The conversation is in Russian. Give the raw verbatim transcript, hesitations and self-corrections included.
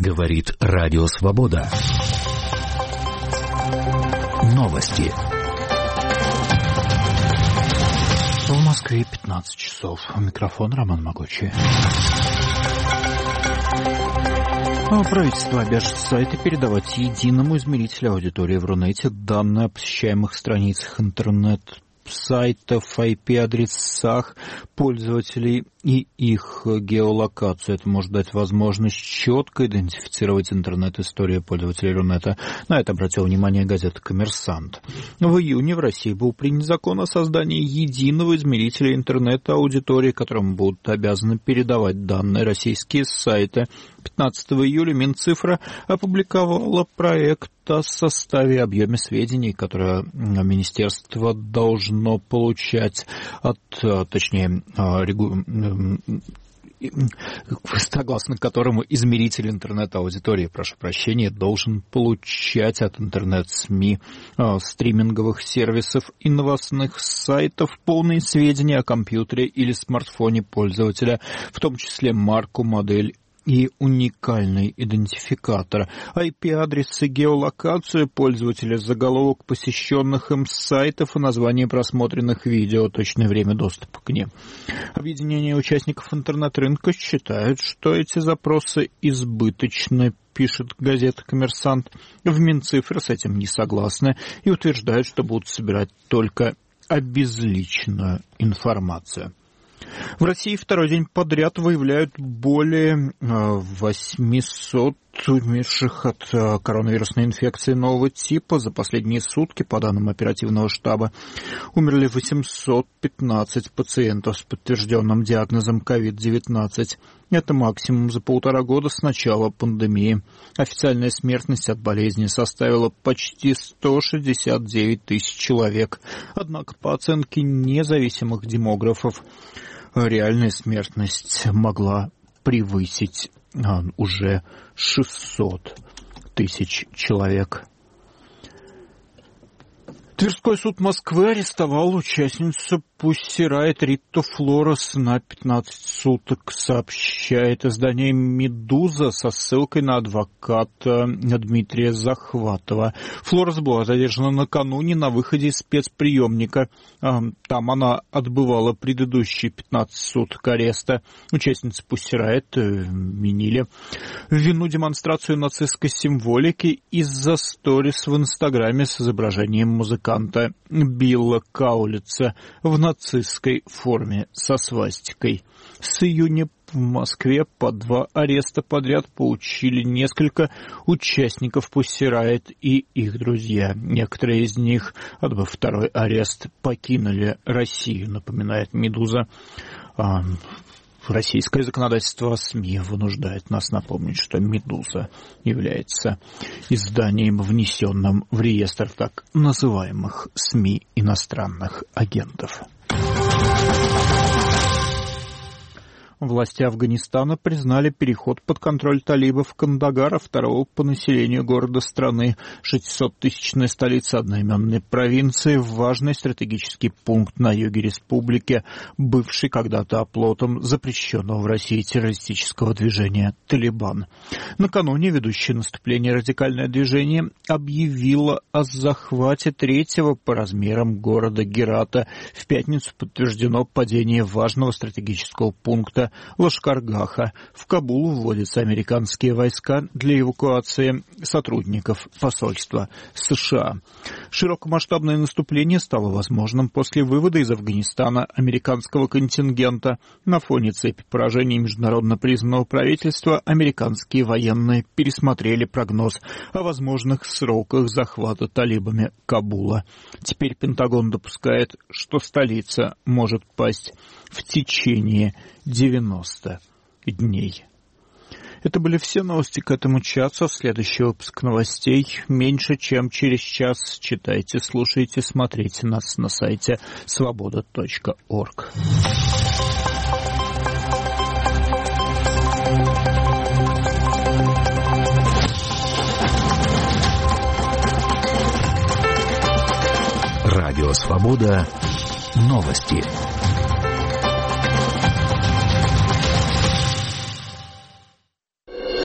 Говорит Радио Свобода. Новости. В Москве пятнадцать часов. Микрофон Роман Могучий. Правительство обяжет сайты передавать единому измерителю аудитории в Рунете данные о посещаемых страницах интернет-сайтов, ай пи-адресах пользователей и их геолокацию. Это может дать возможность четко идентифицировать интернет-историю пользователей Рунета. На это обратила внимание газета «Коммерсант». В июне в России был принят закон о создании единого измерителя интернет-аудитории, которому будут обязаны передавать данные российские сайты. пятнадцатого июля Минцифра опубликовала проект о составе и объеме сведений, которые министерство должно получать от, точнее, регу... согласно которому измеритель интернет-аудитории, прошу прощения, должен получать от интернет-СМИ, стриминговых сервисов и новостных сайтов полные сведения о компьютере или смартфоне пользователя, в том числе марку, модель и уникальный идентификатор, ай пи-адрес и геолокацию пользователя, заголовок посещенных им сайтов и название просмотренных видео, точное время доступа к ним. Объединение участников интернет-рынка считают, что эти запросы избыточны, пишет газета «Коммерсант». В Минцифре с этим не согласны и утверждают, что будут собирать только обезличенную информацию. В России второй день подряд выявляют более восемьсот умерших от коронавирусной инфекции нового типа. За последние сутки, по данным оперативного штаба, умерли восемьсот пятнадцать пациентов с подтвержденным диагнозом ковид девятнадцать. Это максимум за полтора года с начала пандемии. Официальная смертность от болезни составила почти сто шестьдесят девять тысяч человек. Однако, по оценке независимых демографов, реальная смертность могла превысить а, уже шестьсот тысяч человек. Тверской суд Москвы арестовал участницу Pussy Riot Ритту Флорес на пятнадцать суток, сообщает издание «Медуза» со ссылкой на адвоката Дмитрия Захватова. Флорес была задержана накануне на выходе из спецприемника. Там она отбывала предыдущие пятнадцать суток ареста. Участницы Pussy Riot винили в вину демонстрацию нацистской символики из-за сторис в Инстаграме с изображением музыканта Билла Каулица в нацистской форме со свастикой. С июня в Москве по два ареста подряд получили несколько участников Pussy Riot и их друзья. Некоторые из них, отбыв второй арест, покинули Россию, напоминает «Медуза». Российское законодательство о СМИ вынуждает нас напомнить, что «Медуза» является изданием, внесенным в реестр так называемых СМИ иностранных агентов. Власти Афганистана признали переход под контроль талибов Кандагара, второго по населению города страны. шестисоттысячная столица одноименной провинции, важный стратегический пункт на юге республики, бывший когда-то оплотом запрещенного в России террористического движения «Талибан». Накануне ведущее наступление радикальное движение объявило о захвате третьего по размерам города Герата. В пятницу подтверждено падение важного стратегического пункта Лашкаргаха. В Кабул вводятся американские войска для эвакуации сотрудников посольства США. Широкомасштабное наступление стало возможным после вывода из Афганистана американского контингента. На фоне цепи поражений международно признанного правительства американские военные пересмотрели прогноз о возможных сроках захвата талибами Кабула. Теперь Пентагон допускает, что столица может пасть в течение девяноста дней. Это были все новости к этому часу. Следующий выпуск новостей меньше чем через час. Читайте, слушайте, смотрите нас на сайте свобода точка орг. Радио «Свобода». Новости.